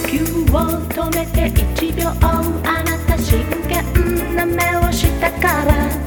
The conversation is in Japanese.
吸を止めて1秒あなた真剣な目をしたから